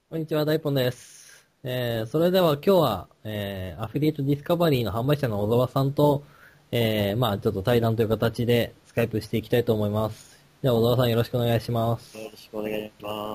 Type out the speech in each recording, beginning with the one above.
こんにちは、大ポンです。それでは今日は、アフィリエイトディスカバリーの販売者の小沢さんと、ちょっと対談という形でスカイプしていきたいと思います。では、小沢さんよろしくお願いします。 よろしくお願いします。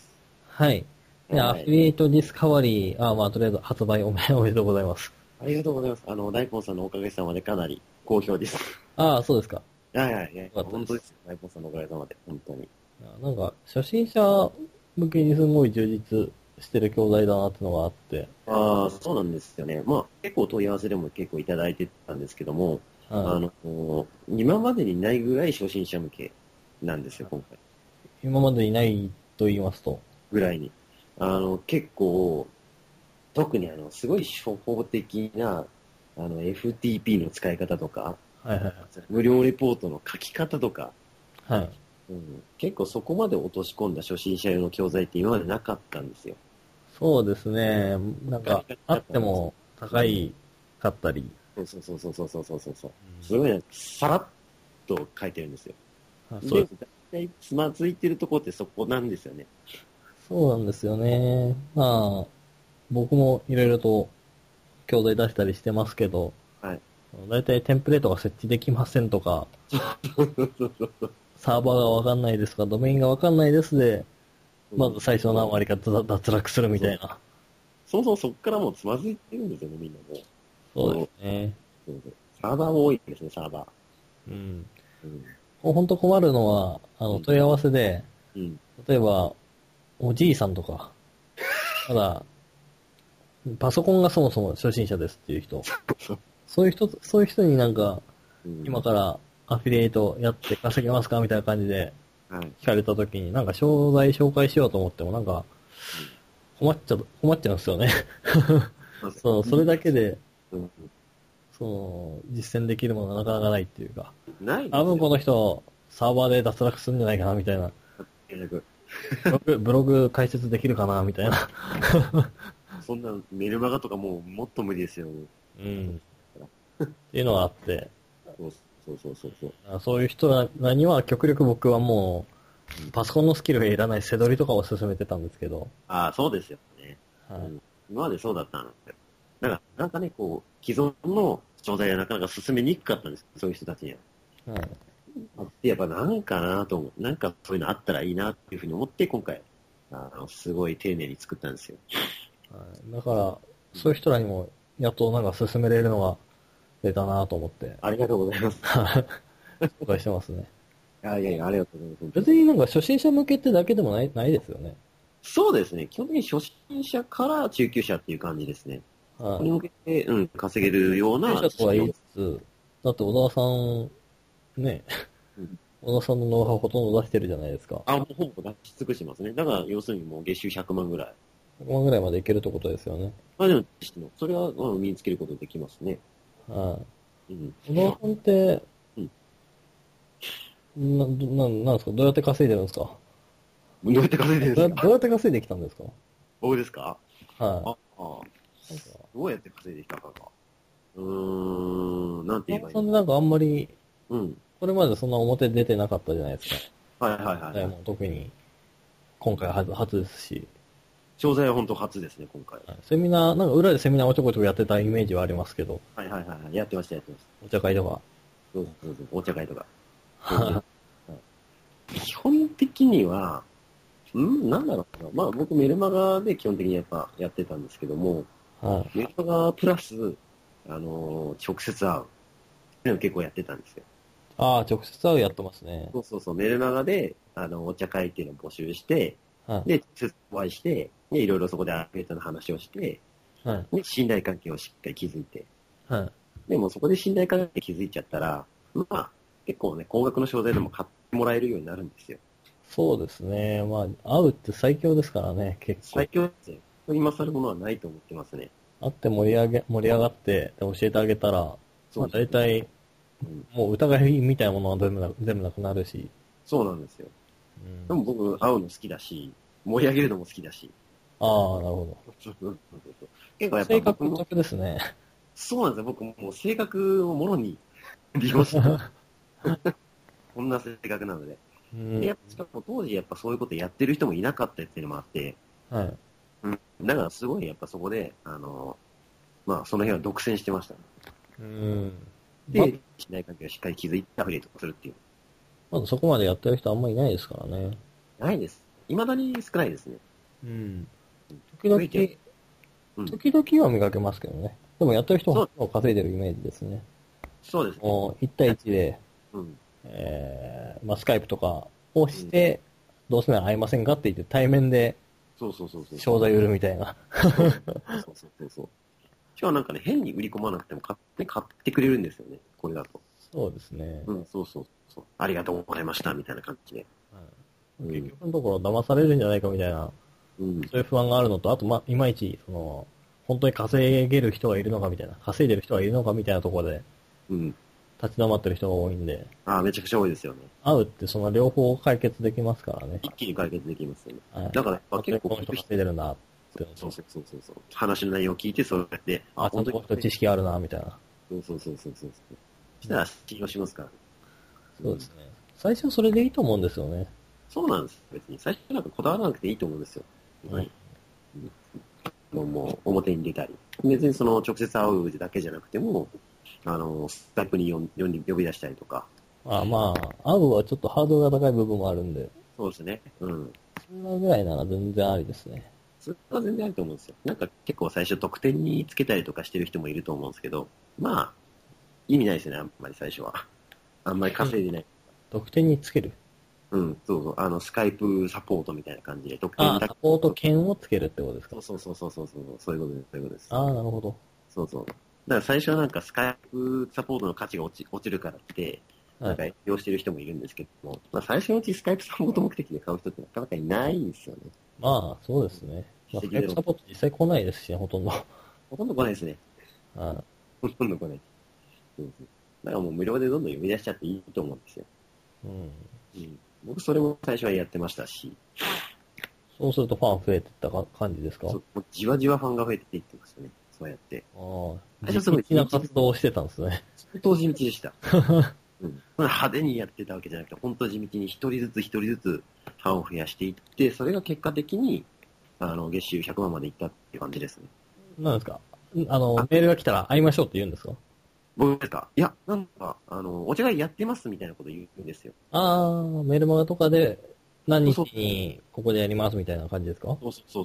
はい。で、アフィはい。 リエイトディスカバリー、とりあえず発売おめでとうございます。 ありがとうございます。大根さんのおかげさまでかなり好評です。 ああ、そうですか。 はいはい。 よかったです。 本当ですよ。大根さんのおかげさまで。本当に。 なんか、初心者向けにすごい充実してる教材だなってのがあって、 ああ、そうなんですよね。まあ、結構問い合わせでも結構いただいてたんですけども、 はい。 今までにないぐらい初心者向けなんですよ、今回。 今までにないと言いますと。 ぐらいに。結構、特にすごい初歩的な、FTP の使い方とか、 はいはい無料レポートの書き方とか、 はい。はい。 結構そこまで落とし込んだ初心者用の教材って今までなかったんですよ。 そうですね。なんか、 ガリガリあだったんですよ。 っても高いかったり。 そうそうそうそうそうそうそうそう。 うんすごいね、さらっと書いてるんですよ。で、 そうです。 大体つまずいてるところってそこなんですよね。 そうなんですよね。僕もいろいろと教材出したりしてますけど、 はい。 だいたいテンプレートが設置できませんとか、 そうそうそうそう。 サーバーがわかんないですとか、ドメインがわかんないですで、まず最初の何割か脱落するみそう。 たいな。 そもそもそこからもうつまずいてるんですよね、みんなもう。 そうですね。 そうそうサーバーも多いですね、サーバー。 うん。 うん。 ほんと困るのは、 うん。 問い合わせで、 うん。 例えば、おじいさんとか、ただ、パソコンがそもそも初心者ですっていう人。そういう人になんか、 うん。 今からアフィリエイトやって稼げますかみたいな感じではい。 聞かれた時に、なんか商材紹介しようと思ってもなんかうん。 困っちゃうんですよね。 そうですそう、それだけで、 うん。 実践できるものがなかなかないっていうか、 ないですよ。 多分この人、サーバーで脱落するんじゃないかなみたいな、 結局。 ブログ解説できるかなみたいな。 そんなメルマガとかもうもっと無理ですよ。 うん。っていうのがあって、 そうそうそうそうそう。 そういう人らには極力僕はもう、パソコンのスキルがいらない背取りとかを進めてたんですけど、 ああ、そうですよね。 はい。 うん。今までそうだったんですよ。だから、なんかね、こう、既存の商材がなかなか進めにくかったんです。そういう人たちには。 はい。 で、やっぱなんかなと思う。なんかそういうのあったらいいなっていうふうに思って、今回、すごい丁寧に作ったんですよ。 はい。だから、そういう人らにも、やっとなんか進めれるのが出たなと思って、 ありがとうございます。 紹介してますね。 いやいや、ありがとうございます。本当に。 別になんか初心者向けってだけでもないですよね。 そうですね。基本的に初心者から中級者っていう感じですね。そこはい。 に向けて、稼げるよう初心な者とは言い仕様。 つつ、だって小田さん、ね、 うん。 小田さんのノウハウほとんど出してるじゃないですか。 あ、もうほぼ出し尽くしてますね。だから、要するにもう月収100万ぐらい。 100万ぐらいまでいけるってことですよね。 まあでも、それは、身につけることできますね。 はうん。 い。小田さんって、 うん。 なんですかどうやって稼いでるんですか？ どうやって稼いでるんですか？ どうやって稼いできたんですか？ 僕ですか？ はあ、 い。なんか、 どうやって稼いできたかか。なんて言えばいいの？ 小田さんってなんかあんまり、 うん。 これまでそんな表出てなかったじゃないですか。 はいはいはいはい。 もう特に、今回初ですし。 商材は本当初ですね、今回。 はい、セミナー、なんか裏でセミナーをちょこちょこやってたイメージはありますけど、 はいはいはいはい。やってました、やってました。 お茶会とか。 そうそうそう、お茶会とか。全然。はい、基本的には、なんだろうな。まあ僕メルマガで基本的にやっぱやってたんですけども、 はい。 メルマガプラス、直接会う。っていうのを結構やってたんですよ。 ああ、直接会うやってますね。 そうそうそう、メルマガで、お茶会っていうのを募集して、 はい。 で、直接お会いして、で、いろいろそこでアーケードの話をして、 はい。 で、信頼関係をしっかり築いて、 はい。 でもそこで信頼関係築いちゃったら、まあ、結構ね、高額の商材でも買ってもらえるようになるんですよ。 そうですね。会うって最強ですからね、結構。 最強ですね。今更ものはないと思ってますね。 会って盛り上がって、で教えてあげたら、大そうそうそう。 体、 うん。 もう疑いみたいなものは全部なくなるし。 そうなんですよ。 うん。 でも僕、会うの好きだし、盛り上げるのも好きだし。 ああ、なるほど。 そうそうそうそう。結構やっぱ性格僕も、 得ですね。 そうなんですよ。僕もう性格をもろに利用してます。こんな性格なので。で、 うん。 やっぱしかも当時やっぱそういうことやってる人もいなかったっていうのもあって、 はい。 うん。だからすごいやっぱそこで、まあその辺は独占してましたね。で、信頼関係をしっかり築いてアフィリエイトするっていう。 まだそこまでやってる人あんまりいないですからね。 ないです。未だに少ないですね。 時々、 うん、 時々は見かけますけどね。でもやってる人も稼いでるイメージですね。 そうですね。 もう1対1で、まあスカイプとかをして、どうせなら会いませんかって言って対面で、商材売るみたいな。 そう。しかもなんかね、変に売り込まなくても買ってくれるんですよね、これだと。 そうですね。 そう。ありがとうございました、みたいな感じで。 結局のところ騙されるんじゃないかみたいな、そういう不安があるのと、あと、いまいち、本当に稼げる人がいるのかみたいな、稼いでる人がいるのかみたいなところで、立ち止まってる人が多いんで。 めちゃくちゃ多いですよね。 会うってその両方解決できますからね。 一気に解決できますよね。 はい、 だから、結構この人稼いでるなって。 そう。話の内容を聞いて、そうやって、 本当にこの人知識あるな、みたいな。 そう。したら信用しますから。 そうですね。最初それでいいと思うんですよね。 そうなんです。別に。最初なんかこだわらなくていいと思うんですよ。もう表に出たり。別にその直接会うだけじゃなくても、スカイプに呼び出したりとか。 まあ、会うはちょっとハードルが高い部分もあるんで。 そうですね。そんなぐらいなら全然ありですね。 それは全然あると思うんですよ。なんか結構最初得点につけたりとかしてる人もいると思うんですけど、まあ、意味ないですよね、あんまり最初は。あんまり稼いでない。 得点につける？ そう。スカイプサポートみたいな感じで、得点だけ。 サポート券をつけるってことですか？ そういうことです。 なるほど。 そう。だから最初はなんかスカイプサポートの価値が落ちるからって、なんか利用してる人もいるんですけども、まあ最初のうちスカイプサポート目的で買う人ってなかなかいないんですよね。 まあ、そうですね。スカイプサポート実際来ないですしね、ほとんど。 ほとんど来ないですね。ほとんど来ない。だからもう無料でどんどん呼び出しちゃっていいと思うんですよ。僕それも最初はやってましたし。 そうするとファン増えてった感じですか？ そう、じわじわファンが増えていってましたね。そうやって。 地道な活動をしてたんですね。 相当地道でした。派手にやってたわけじゃなくて、本当地道に一人ずつファンを増やしていって、それが結果的に、月収100万までいったっていう感じですね。 なんですか？メールが来たら会いましょうって言うんですか？ 僕ですか？いや、なんか、お茶会やってますみたいなこと言うんですよ。 メルマガとかで、何日にここでやりますみたいな感じですか？ そう。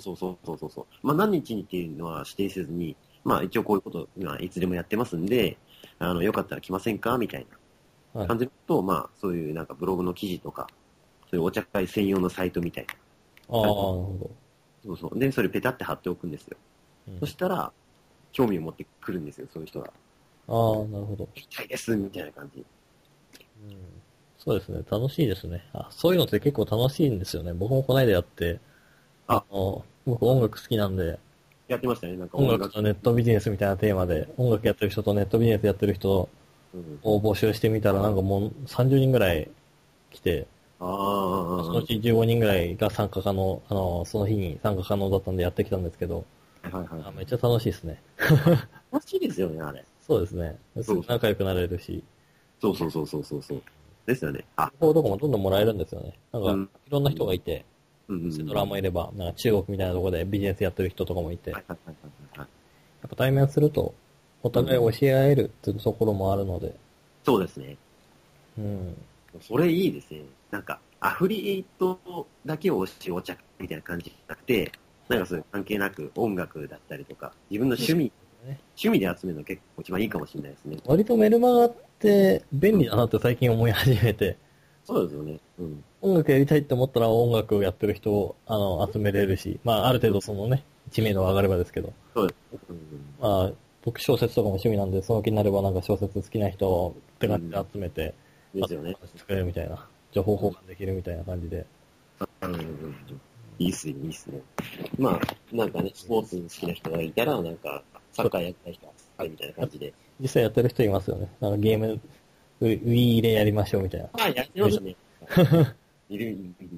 まあ、何日にっていうのは指定せずに、まあ、一応こういうこと、いつでもやってますんで、よかったら来ませんかみたいな感じと、まあ、そういうなんかブログの記事とか、そういうお茶会専用のサイトみたいな。 なるほど。そう。で、それペタって貼っておくんですよ。そしたら、興味を持ってくるんですよ、そういう人が。 なるほど。 行きたいです、みたいな感じ。 そうですね、楽しいですね。そういうのって結構楽しいんですよね。僕もこの間やって、僕音楽好きなんで、 やってましたね、なんか音楽とネットビジネスみたいなテーマで、音楽やってる人とネットビジネスやってる人を募集してみたら、なんかもう30人ぐらい来て、そのうち15人ぐらいが参加可能、その日に参加可能だったんでやってきたんですけど、めっちゃ楽しいですね。 楽しいですよね、あれ。 そうですね。すぐ仲良くなれるし。 そう。ですよね。 情報とかもどんどんもらえるんですよね。なんか、いろんな人がいて、セドラもいれば、なんか中国みたいなところでビジネスやってる人とかもいて、やっぱ対面すると、お互い教え合えるっていうところもあるので。 そうですね。それいいですね。なんか、アフリエイトだけをしお茶みたいな感じじゃなくて、なんかそういう関係なく音楽だったりとか、自分の趣味で集めるの結構一番いいかもしれないですね。 割とメルマガって便利だなって最近思い始めて。 そうですよね。 音楽やりたいって思ったら音楽をやってる人を集めれるし、まあある程度そのね、知名度が上がればですけど。 そうです。 まあ、僕小説とかも趣味なんで、その気になればなんか小説好きな人を手紙で集めて、 ですよね。 作れるみたいな。情報交換できるみたいな感じで。 いいっすね。まあ、なんかね、スポーツ好きな人がいたら、なんか、サッカーやった人は、みたいな感じで。 実際やってる人いますよね。なんかゲーム、ウィー入れやりましょうみたいな。 やってますね。いる。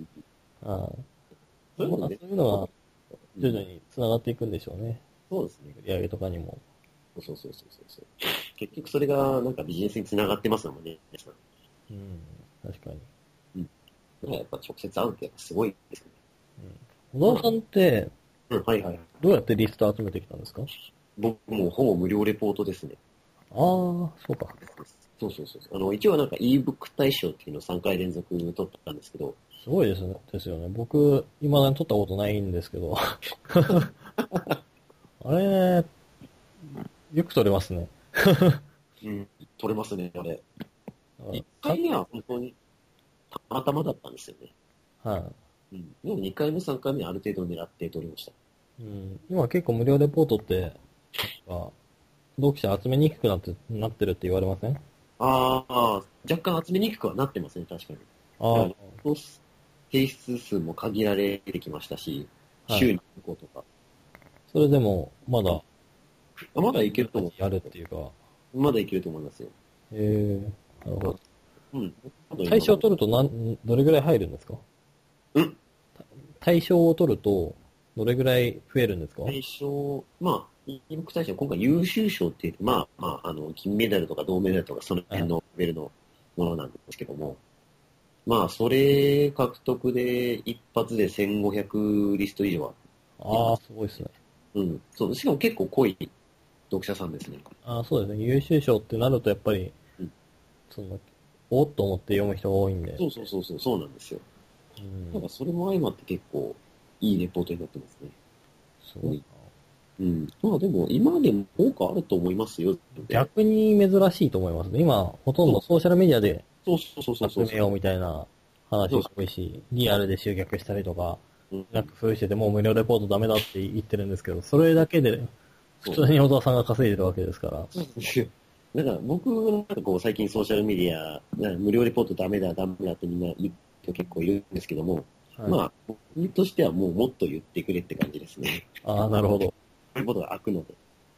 そういうのは、徐々に繋がっていくんでしょうね。 そうですね。 売り上げとかにも。 そう。結局それが、なんかビジネスに繋がってますもんね。 確かに。 やっぱ直接会うってすごいですよね。 小沢さんって、 うん、はいはい。 どうやってリスト集めてきたんですか？ 僕もほぼ無料レポートですね。 ああ、そうか。 そうそうそう。一応なんか ebook 大賞っていうのを3回連続取ったんですけど、 すごいですね。ですよね。僕、未だに撮ったことないんですけど。あれ、よく撮れますね。 うん、取れますね、あれ。1 か回目は本当にたまたまだったんですよね。 はうん。でも2回目、3回目はある程度狙って取りました。 い。うん、今結構無料レポートって、なんか読者集めにくくなってるって言われません？ ああ、若干集めにくくはなってますね、確かに。 あ提出数も限られてきましたし、 あ、はい。 週に1個とか。 それでも、まだ、 まだいけると思やるっていうか、 う。まだいけると思いますよ。 なるほど。 うん。 対象を取るとどれぐらい入るんですか？ うん。 対象を取ると、どれぐらい増えるんですか？ 大賞、まあ、僕大賞、今回優秀賞っていうと、金メダルとか銅メダルとかその辺のレベルのものなんですけども、まあ、それ獲得で一発で1500リスト以上は。 ああ、すごいですね。 うん。そう、しかも結構濃い読者さんですね。 ああ、そうですね。優秀賞ってなるとやっぱり、 うん。 その、おっと思って読む人が多いんで。 そうなんですよ。 うん。 なんかそれも相まって結構いいレポートになってますね。 すごいうん。まあでも、今でも効果あると思いますよ。 な。逆に珍しいと思いますね。今、ほとんどソーシャルメディアで集めようみたいな話が多いし、リアルで集客したりとか、 うん。 なんか工夫しててもう無料レポートダメだって言ってるんですけど、それだけで普通に小沢さんが稼いでるわけですから。 そうですよ。だから僕、なんかこう、最近ソーシャルメディア、無料レポートダメだってみんな言う人結構いるんですけども、 はい、 まあ、僕としてはもうもっと言ってくれって感じですね。 ああ、なるほど。 そういうことが開くので、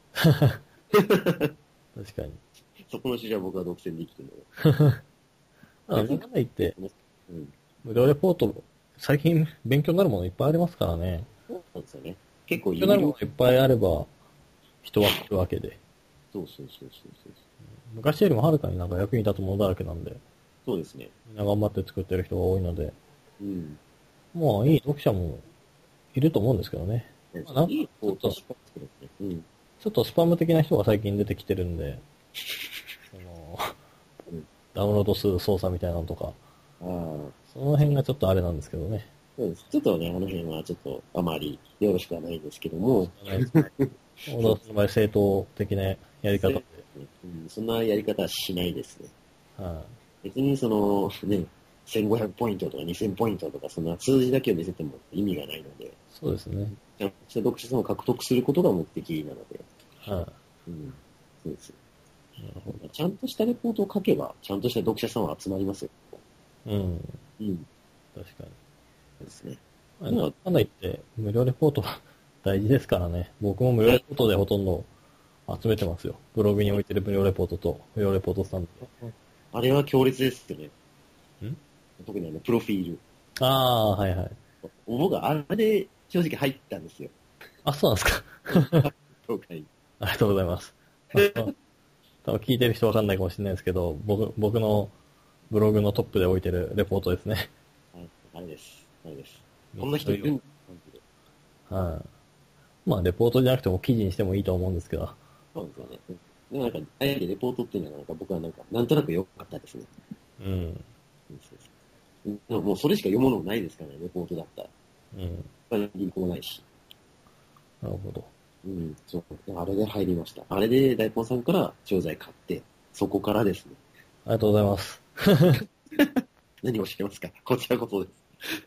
確かに。 そこの市場は僕は独占できてるので。 なんだ言って、 うん。 無料レポート、最近勉強になるものいっぱいありますからね。 そうなんですよね。結構勉強になるものいっぱいあれば、人は来るわけで。 そう。 昔よりもはるかになんか役に立つものだらけなんで、 そうですね。 みんな頑張って作ってる人が多いので、 うん。 まあいい読者もいると思うんですけどね。まあ、なんかいいちょっと、 ポートしか作れて。うん。 ちょっとスパム的な人が最近出てきてるんで、その、 うん。 ダウンロード数操作みたいなのとか、 ああ。 その辺がちょっとあれなんですけどね。 そうです。ちょっとね、あの辺はちょっとあまりよろしくはないですけども、 小田さんの場合正当的なやり方で。 うん、そんなやり方はしないですね。 は別にその、ね、1500ポイントとか2000ポイントとか、そんな数字だけを見せても意味がないので、 そうですね。 ちゃんとした読者さんを獲得することが目的なので、 はうん、そうです。 なるほちゃんとしたレポートを書けば、ちゃんとした読者さんは集まりますよ。 ど。うん。 うん。 確かに。 そうですね。 まあ、なんだ言って、無料レポートは大事ですからね。僕も無料レポートでほとんど集めてますよ。ブログに置いてる無料レポートと、無料レポートスタンあれは強烈ですよね。 ド。 特にプロフィール。 ああ、はいはい。 僕はあれで正直入ったんですよ。 あ、そうなんですか。 紹介。 ありがとうございます。多分聞いてる人わかんないかもしれないですけど、僕のブログのトップで置いてるレポートですね。 はい、あれです。あれです。こんな人いるんだはい。まあ、レポートじゃなくても記事にしてもいいと思うんですけど。 そうですよね。でもなんか、あえてレポートっていうのがなんか僕はなんか、なんとなく良かったですね。 うん。 でももうそれしか読むのないですからね、レポートだったら。 うん。 他に銀行ないし。 なるほど。 うん、そう。あれで入りました。あれで大根さんから商材買って、そこからですね。 ありがとうございます。 何をしてますか？こちらこそです。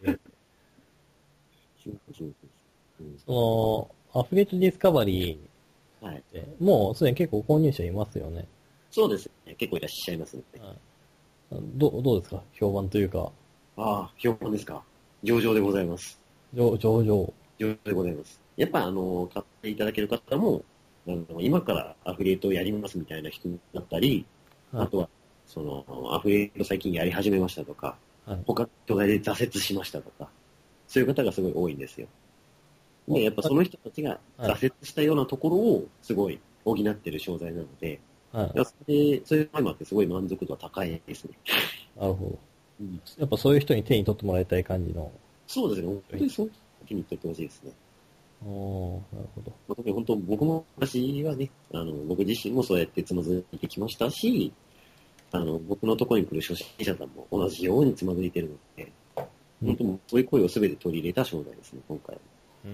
そうその、アフィリエイトディスカバリはい。 ーって、もうすでに結構購入者いますよね。 そうですね。結構いらっしゃいますね。 はい。どうですか評判というか、 ああ、評判ですか？上々でございます。 上々。 上々でございます。やっぱ買っていただける方も、今からアフィリエイトをやりますみたいな人だったり、 はい。 あとは、アフィリエイト最近やり始めましたとか、 はい。 他の人材で挫折しましたとか、そういう方がすごい多いんですよ。で、やっぱその人たちがはい。 挫折したようなところをすごい補ってる商材なので、 はい。 そういうのもあってすごい満足度は高いですね。 なるほど。 うん、 やっぱそういう人に手に取ってもらいたい感じの。 そうですね。本当にそういう手に取ってほしいですね。 おー、なるほど。 まあ、特に本当、僕も昔はね、僕自身もそうやってつまずいてきましたし、僕のところに来る初心者さんも同じようにつまずいてるので、本当にそういう声を全て取り入れた商材ですね、今回は。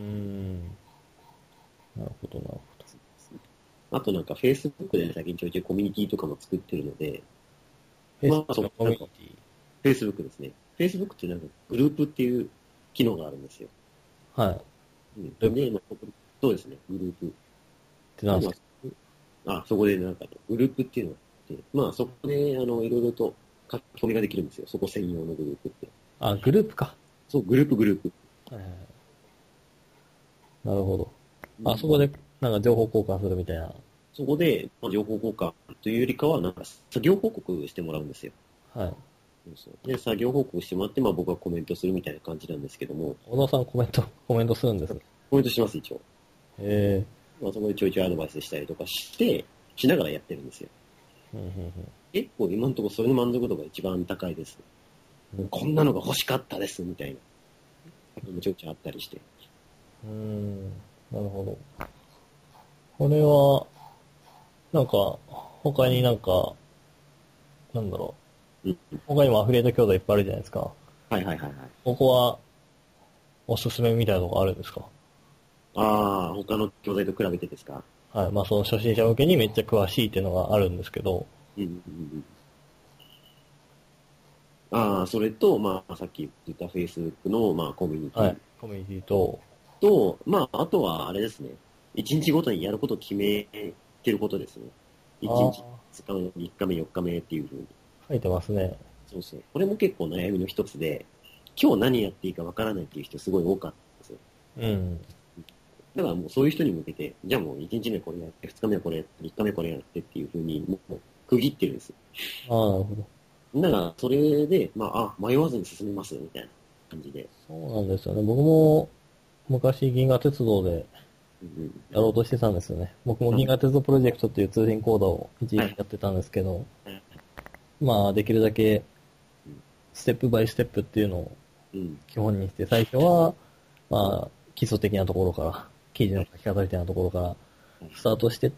なるほど、なるほあとなんか Facebook で最近ちょいちょいコミュニティとかも作ってるので、 ど。 まあ、 Facebook のコミュニティ。 Facebook ですね。Facebook ってなんかグループっていう機能があるんですよ。 はい。っで、まあ、そうですね、グループ。 てなんですか？ そこでなんかね、グループっていうのがあって、まあそこでいろいろと書き込みができるんですよ。そこ専用のグループって。 あ、グループか。 そう、グループ。 はいはいはい。なるほど。あそこで、なんか情報交換するみたいな。 そこで、まあ、情報交換というよりかは、なんか作業報告してもらうんですよ。 はい。 そうで、作業報告してもらって、まあ僕はコメントするみたいな感じなんですけども、 小野さんコメントするんですね。 コメントします、一応。 へまあそこでちょいちょいアドバイスしたりとかして、しながらやってるんですよ。 え。うんうん結構今のところそれの満足度が一番高いです。こんなのが欲しかったです、みたいな。もちょいちょいあったりして。 なるほど。これは、なんか、他になんか、なんだろうん。 う。他にもアフィリエイト教材いっぱいあるじゃないですか。 はいはいはいはい。 ここは、おすすめみたいなとこあるんですか？ ああ、他の教材と比べてですか？ はい。まあその初心者向けにめっちゃ詳しいっていうのがあるんですけど。 うんうんうん。ああ、それと、まあ、さっき言った Facebook の、まあ、コミュニティはい。コミュニティと、 と、まあ、あとは、あれですね。1日ごとにやることを決めてることですね。1日、2日目、3日目、4日目っていう風に。 書いてますね。 そうそう。これも結構悩みの一つで、今日何やっていいかわからないっていう人すごい多かったんですよ。 うん。 だからもうそういう人に向けて、じゃあもう1日目これやって、2日目これやって、3日目これやってっていう風に、もう区切ってるんですよ。 ああ、なるほど。 だから、それで、まあ、迷わずに進みますみたいな感じで。 そうなんですよね。僕も昔銀河鉄道でうんやろうとしてたんですよね。僕も銀河鉄道プロジェクトっていう通信講座を一時期やってたんですけど、まあできるだけステップバイステップっていうのをうん。 基本にして、最初は、まあ基礎的なところから、記事の書き方みたいなところからスタートしてって、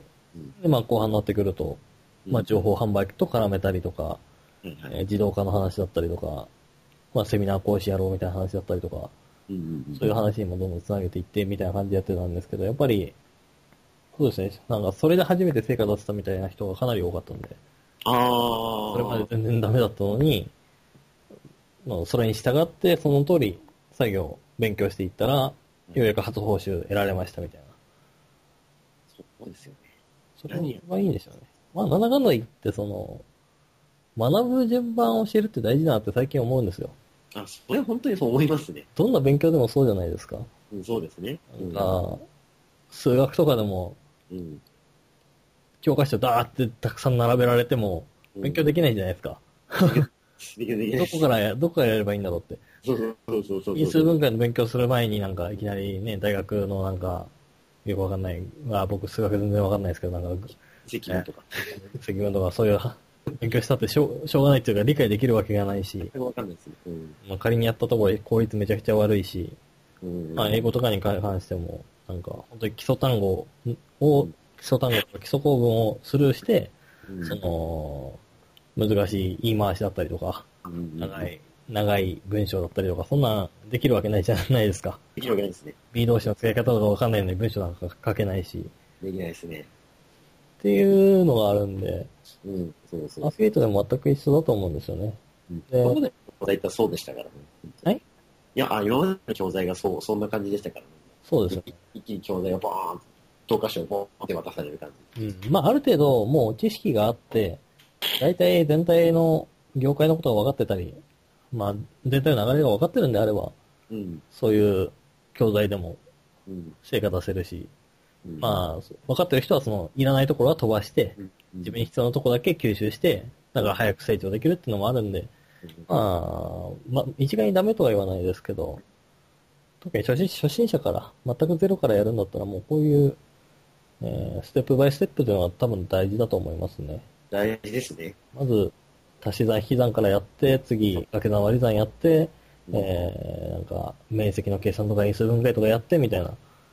でまあ後半になってくると、まあ情報販売と絡めたりとか、自動化の話だったりとか、まあセミナー講師やろうみたいな話だったりとか、そういう話にもどんどんつなげていってみたいな感じでやってたんですけど、やっぱり、そうですね、なんかそれで初めて成果出せたみたいな人がかなり多かったんで、 あそれまであ、 全然ダメだったのに、まあそれに従ってその通り作業、勉強していったら、ようやく初報酬得られましたみたいな。 そうですよね。 それが一番いいんですよね。まあなんだかんだ言ってその、学ぶ順番を教えるって大事だなって最近思うんですよ。 あ、それは本当にそう思いますね。 どんな勉強でもそうじゃないですか。 うん、そうですね。 なんか、数学とかでも、 うん。 教科書ダーってたくさん並べられても、勉強できないじゃないですか。 できない。 どこからやればいいんだろうって。 そう。 因数分解の勉強する前になんか、いきなりね、大学のなんか、よくわかんない、僕数学全然わかんないですけど、なんか、 積分とか。 積分とかそういう勉強したってしょうがないっていうか理解できるわけがないし、 わかんないですね。 まあ、仮にやったところで効率めちゃくちゃ悪いし、 うん。 まあ、英語とかに関しても、なんか、本当に基礎単語とか基礎構文をスルーして、その、難しい言い回しだったりとか、長い文章だったりとか、そんなんできるわけないじゃないですか。 できるわけないですね。 B 動詞の使い方とかわかんないのに文章なんか書けないし、 できないですね。 っていうのがあるんで、 そう。 アフィリエイトでも全く一緒だと思うんですよね。 今までの教材ってそうでしたからね。 はい？ いや、今までの教材がそんな感じでしたからね。 そうですよね。 一気に教材をボーン、教科書をボーンって渡される感じ。 まあ、ある程度、もう知識があって、大体全体の業界のことが分かってたり、まあ、全体の流れが分かってるんであれば、そういう教材でも成果出せるし、まあ、分かってる人はその、いらないところは飛ばして、自分に必要なところだけ吸収して、だから早く成長できるっていうのもあるんで、まあ、一概にダメとは言わないですけど、特に初心者から、全くゼロからやるんだったらもうこういう、ステップバイステップというのは多分大事だと思いますね。 大事ですね。 まず、足し算引き算からやって、次、掛け算割り算やって、なんか、面積の計算とか因数分解とかやってみたいな。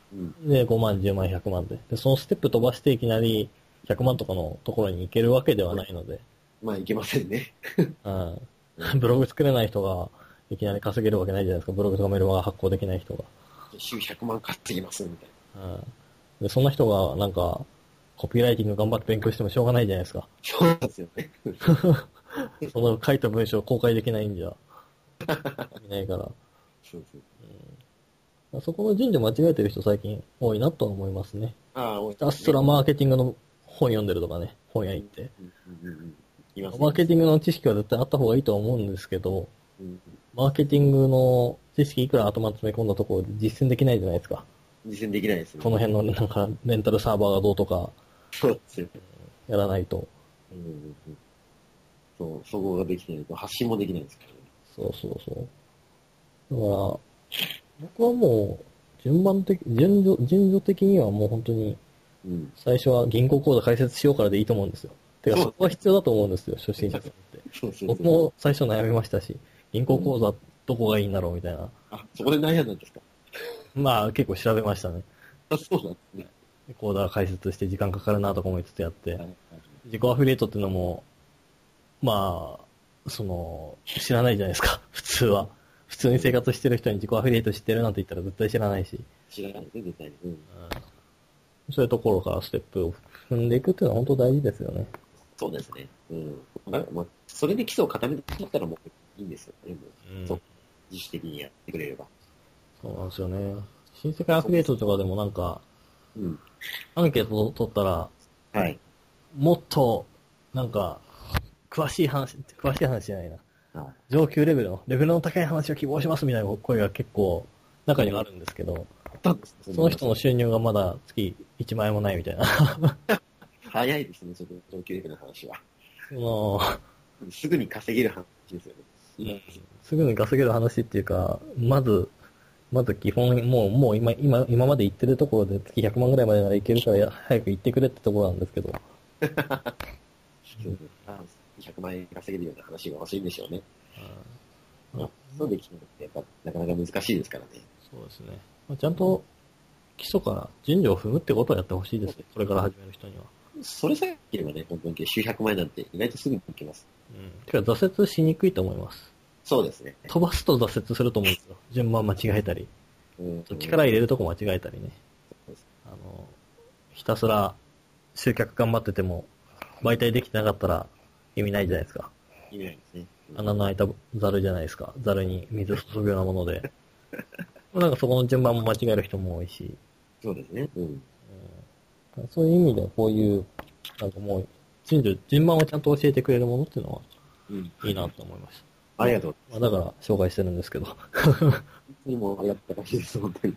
で、5万、10万、100万で。で、そのステップ飛ばしていきなり100万とかのところに行けるわけではないので。 まあ、いけませんね。 ブログ作れない人がいきなり稼げるわけないじゃないですか。ブログとかメルマガ発行できない人が。 週100万稼ぎますみたいな。 で、そんな人がなんか、コピーライティング頑張って勉強してもしょうがないじゃないですか。 そうなんですよね。 その書いた文章を公開できないんじゃ、いないから。 そうそう。 そこの順序間違えてる人最近多いなとは思いますね。 多いひたすらマーケティングの本読んでるとかね、本屋行って。マーケティングの知識は絶対あった方がいいとは思うんですけど、マーケティングの知識いくら頭に詰め込んだところで実践できないじゃないですか。 実践できないですね。 この辺のなんかレンタルサーバーがどうとか、 そうですよ。 やらないと。 そう、そこができてないと発信もできないですからね。 そうそうそう。だから、僕はもう、順序的にはもう本当に、最初は銀行口座開設しようからでいいと思うんですよ。てか、そこは必要だと思うんですよ、初心者さんって。僕も最初悩みましたし、銀行口座どこがいいんだろうみたいな。 そこで悩んだんですか？ まあ、結構調べましたね。 そうなんですね。 口座開設して時間かかるなとか思いつつやって。自己アフィリエイトっていうのも、まあ、知らないじゃないですか、普通は。普通に生活してる人に自己アフィリエイト知ってるなんて言ったら絶対知らないし。 知らないね、絶対に。 そういうところからステップを踏んでいくっていうのは本当大事ですよね。 そうですね。それで基礎を固めてきたらもういいんですよね。そう。自主的にやってくれれば。 そうなんですよね。新世界アフィリエイトとかでもなんか、アンケートを取ったら、もっと、なんか、詳しい話じゃないな。上級レベルの高い話を希望しますみたいな声が結構中にはあるんですけど、その人の収入がまだ月1万円もないみたいな。 早いですね、ちょっと上級レベルの話は。すぐに稼げる話ですよね。 すぐに稼げる話っていうか、まず基本、もう今まで行ってるところで月100万ぐらいまでならいけるから早く行ってくれってところなんですけど。 100万円稼げるような話が欲しいんでしょうね。そうできるのってやっぱなかなか難しいですからね。 そうですね。ちゃんと基礎から順序を踏むってことをやってほしいですね。これから始める人には。 それさえできればね、本当に週100万円なんて意外とすぐにいけます。 てか挫折しにくいと思います。 そうですね。 飛ばすと挫折すると思うんですよ。順番間違えたり。力入れるとこ間違えたりね。ひたすら集客頑張ってても、媒体できてなかったら意味ないじゃないですか。 意味ないですね。 穴の開いたザルじゃないですか。ザルに水注ぐようなもので。なんかそこの順番も間違える人も多いし。 そうですね。 そういう意味ではこういう、なんかもう、順番をちゃんと教えてくれるものっていうのは、いいなと思いました。 ありがとう。 だから紹介してるんですけど。 にもありがたかったです、本当に。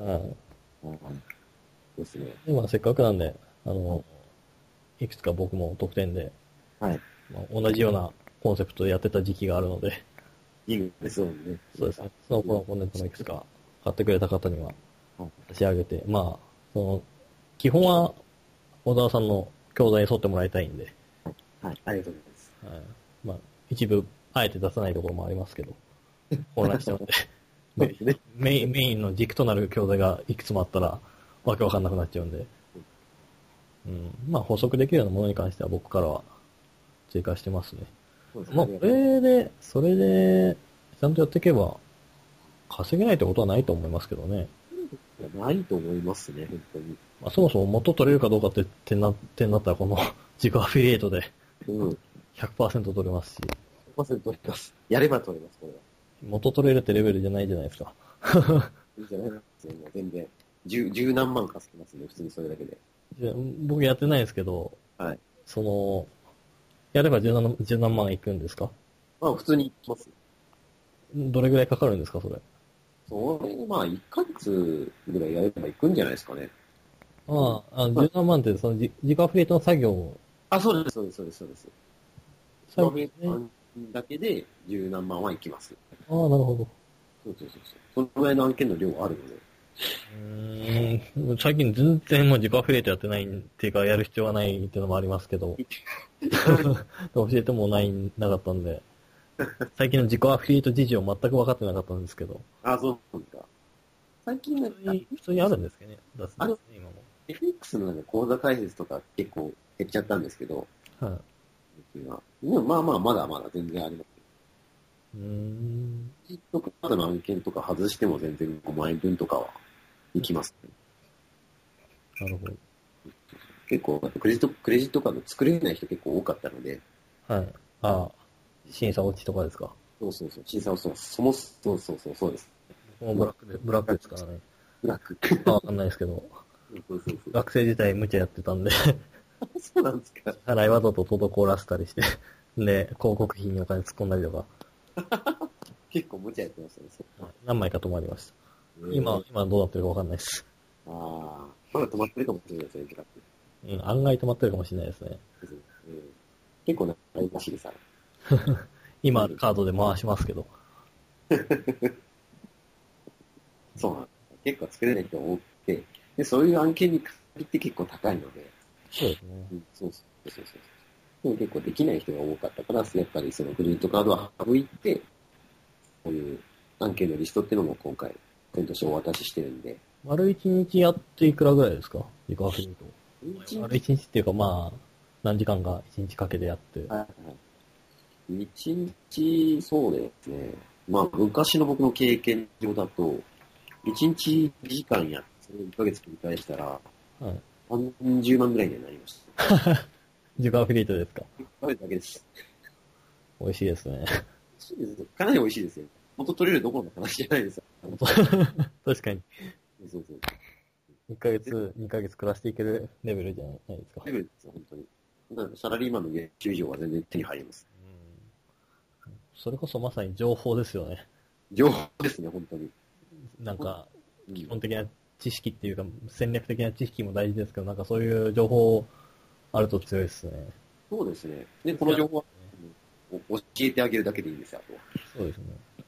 ですね。 で、せっかくなんで、いくつか僕も特典で、同じようなコンセプトでやってた時期があるので、 いいですよね。 そうですね。その頃のコンテンツもいくつか買ってくれた方には差し上げて、基本は小沢さんの教材に沿ってもらいたいんで、 ありがとうございます。 一部、あえて出さないところもありますけど、混乱してますね。メインの軸となる教材がいくつもあったら、わけわかんなくなっちゃうんで、補足できるようなものに関しては僕からは追加してますね。それで、ちゃんとやっていけば、稼げないってことはないと思いますけどね。 ないと思いますね、本当に。 そもそも元取れるかどうかって点なったら、この自己アフィリエイトで、100% 取れますし。 100% 取れます。やれば取れます、これは。 元取れるってレベルじゃないじゃないですか。 じゃないですよ、もう全然。十何万稼ぎますね、普通にそれだけで。 僕やってないですけど、やれば十何万いくんですか？ 普通にいきます。 どれぐらいかかるんですか、それ。 それ、1ヶ月ぐらいやればいくんじゃないですかね。 十何万って、自己アフィリエイトの作業を。 そうです。自己アフィリエイトだけで十何万はいきます。 なるほど。 そう。そのぐらいの案件の量あるので。 最近全然もう自己アフィリエイトやってないっていうか、やる必要はないっていうのもありますけど、教えてもなかったんで、最近の自己アフィリエイト事情全く分かってなかったんですけど。 そうなんですか。 最近なんか、 普通にあるんですけどね、出すんあるですね、今も。 FX のなんか口座開設とか結構減っちゃったんですけど、 はい。 最近は。でもまあまあ、まだまだ全然あります。クレジットカードの案件とか外しても全然5万円分とかはいきますね。 なるほど。 結構、クレジットカード作れない人結構多かったので、 はい。ああ、審査落ちとかですか。 そうそうそう、審査をそうです。 もうブラックですからね。 ブラック。 わかんないですけど、 そうそうそう。 学生時代無茶やってたんで、 そうなんですか。 払いわざと滞らせたりして、で、広告費にお金突っ込んだりとか、 結構無茶やってましたね。そう何枚か止まりました。今どうなってるかわかんないです。 ああ、まだ止まってるかもしれないですね、ブラック。 案外止まってるかもしれないですね。 結構長いらしいさ。 今、カードで回しますけど。 そうなんです。結構作れない人が多くて、で、そういう案件に限って結構高いので、 そうですね。 そう。でも結構できない人が多かったから、やっぱりそのクレジットカードは省いて、こういう案件のリストっていうのも今回、店頭証をお渡ししてるんで。 丸一日やっていくらぐらいですか自己アフリエイト。丸一一日っていうかまあ、何時間か一日かけてやって。 一日、そうですね。まあ、昔の僕の経験上だと、一日2時間やって、それを1ヶ月繰り返したら、 はい。 30万ぐらいにはなりました。 自己アフィリエイトですか 1ヶ月だけです。 美味しいですね。 かなり美味しいですよ。元取れるどころの話じゃないですよ。 確かに。 そう。 2ヶ月暮らしていけるレベルじゃないですか。 レベルですよ、本当に。だからサラリーマンの月収以上は全然手に入ります。 それこそまさに情報ですよね。 情報ですね、本当に。 なんか、基本的な知識っていうか、戦略的な知識も大事ですけど、なんかそういう情報あると強いですね。 そうですね。で、この情報は、教えてあげるだけでいいんですよ、あとは。 そうですね。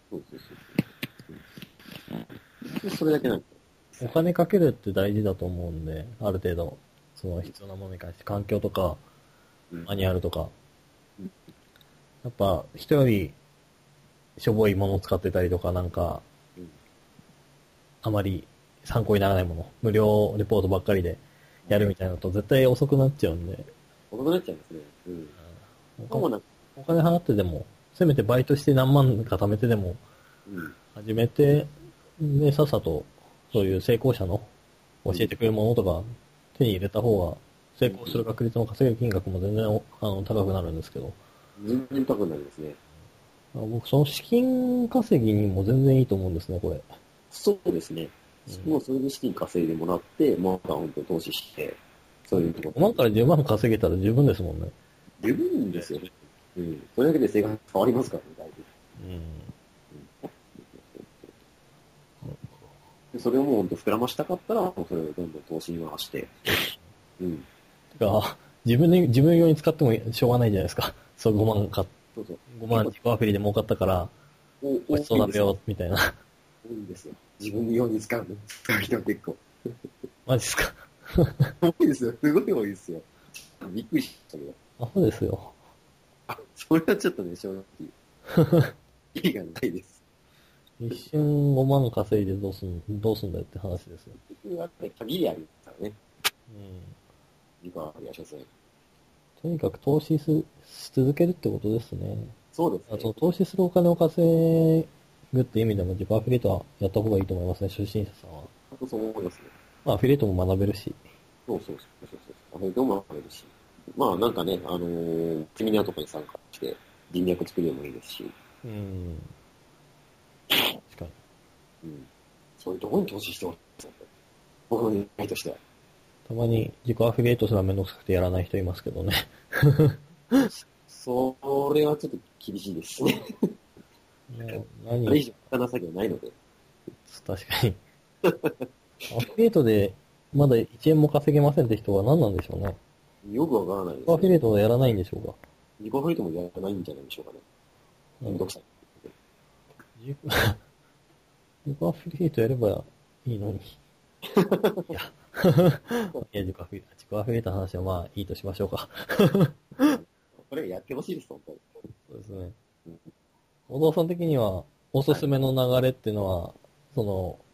そう。それだけなんですお金かけるって大事だと思うんで、ある程度、その必要なものに関して、環境とか、マニュアルとか、やっぱ人よりしょぼいものを使ってたりとか、なんか、あまり参考にならないもの、無料レポートばっかりでやるみたいなのと絶対遅くなっちゃうんで、 遅くなっちゃいますね。 お金払ってでも、せめてバイトして何万か貯めてでも、始めて、で、さっさと、そういう成功者の教えてくれるものとか手に入れた方が、成功する確率も稼げる金額も全然高くなるんですけど。 全然高くなりますね。 僕、その資金稼ぎにも全然いいと思うんですね、これ。 そうですね。もうそれで資金稼いでもらって、また本当に投資して、そういうとこ 5万から10万稼げたら十分ですもんね。 十分ですよね。それだけで生活変わりますからね、だいぶ。それをもう本当膨らましたかったら、もうそれをどんどん投資に回して。 てか、自分用に使ってもしょうがないじゃないですか。そう5万か、5万自己アフリで儲かったから、ごちそうだめよ、みたいな。 多いんですよ。自分用に使う人は結構。 マジっすか。 多いですよ。すごい多いですよ。びっくりしたけど。 そうですよ。 それはちょっとね、正直。意味がないです。 一瞬5万稼いでどうすんだよって話ですよ。 限りありますからね。自己アフリは所詮。 とにかく投資し続けるってことですね。 そうですね。 その投資するお金を稼ぐって意味でも自己アフィリエイトはやった方がいいと思いますね、初心者さんは。 そう思いますね。 まあ、アフィリエイトも学べるし。 そう。アフィリエイトも学べるし。まあなんかね、セミナーとかに参加して人脈作るのもいいですし。 確かに。 そういうところに投資してほしいです。僕の願いとしては。 たまに自己アフィリエイトすらめんどくさくてやらない人いますけどね。 それはちょっと厳しいですね。それ以上簡単な作業ないので。 確かに。アフィリエイトでまだ1円も稼げませんって人は何なんでしょうね。 よくわからないです、 ね。アフィリエイトはやらないんでしょうか。 自己アフィリエイトもやらないんじゃないでしょうかね。めんどくさい。 自己アフィリエイトやればいいのに。いや、自己アフィリエイトの話はまあいいとしましょうか。 これやってほしいです、本当に。 そうですね。小沢さん的には、おすすめの流れっていうのは、その、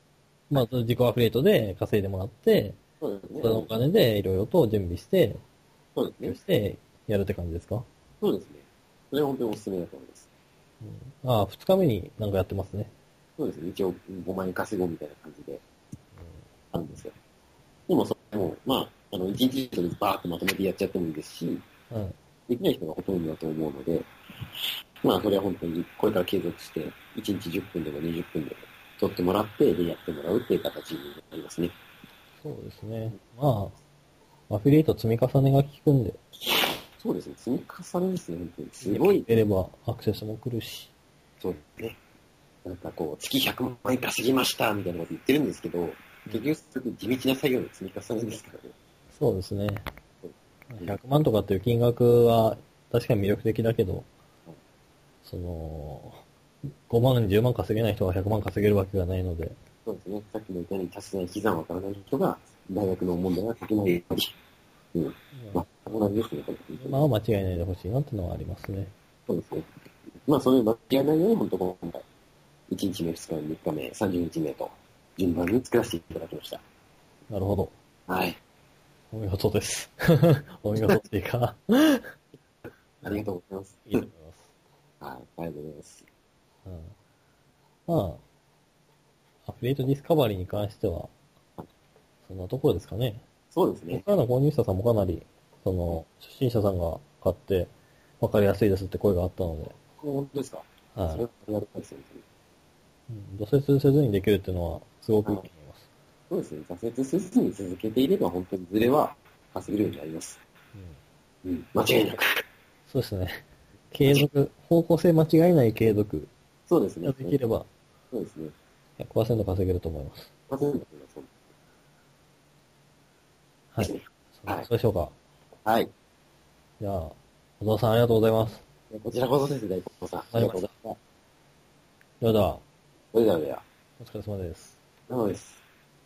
まあ、自己アフィリエイトで稼いでもらって、 そうですね。 そのお金でいろいろと準備して、 そうですね。 してやるって感じですか？ そうですね。それは本当におすすめだと思います。 ああ、二日目になんかやってますね。 そうですね。一応5万円稼ごうみたいな感じであるんですよ。でもそれも、まあ、一日一人バーッとまとめてやっちゃってもいいですし、 うん。 できない人がほとんどだと思うので、まあ、それは本当にこれから継続して、1日10分でも20分でも取ってもらって、で、やってもらうっていう形になりますね。 そうですね。まあ、アフィリエイト積み重ねが効くんで、 そうですね。積み重ねですね、本当に。すごい。 得ればアクセスも来るし。 そうですね。なんかこう、月100万円稼ぎましたみたいなこと言ってるんですけど、結局すごく地道な作業の積み重ねですからね。 そうですね。100万とかっていう金額は確かに魅力的だけど、その、5万、10万稼げない人が100万稼げるわけがないので。 そうですね。さっきも言ったように達成ない、わからない人が、大学の問題が解けないように。うん。まあ、同じですね、これ。 まあ間違いないでほしいなっていうのはありますね。 そうですね。まあ、そういう間違いないように、本当今回、1日目、2日目、3日目、30日目と、順番に作らせていただきました。 なるほど。 はい。 お見事です。お見事っていうかありがとうございます。 いいと思います。 はい、ありがとうございます。 うん、まあ、アフィリエイトディスカバリーに関しては、そんなところですかね。 そうですね。 僕からの購入者さんもかなり、その、初心者さんが買って分かりやすいですって声があったので、 本当ですか？ はい。 それはありがたいです、本当に。 挫折せずにできるっていうのは、すごくいいと思います。 そうですね。挫折せずに続けていれば、本当にズレは稼げるようになります。 うん、 うん。間違いなく。 そうですね。継続、方向性間違いない継続そうですね。 ができれば、 そうですね。 100% 稼げると思います。 まずいんだけど、そうはい。 ですね。 そうでしょうか。 はい。 じゃあ、小沢さんありがとうございます。 こちらこそです、大根さん。ありがとうございました。 ではでは、 それでは、 お疲れ様です。 なのです。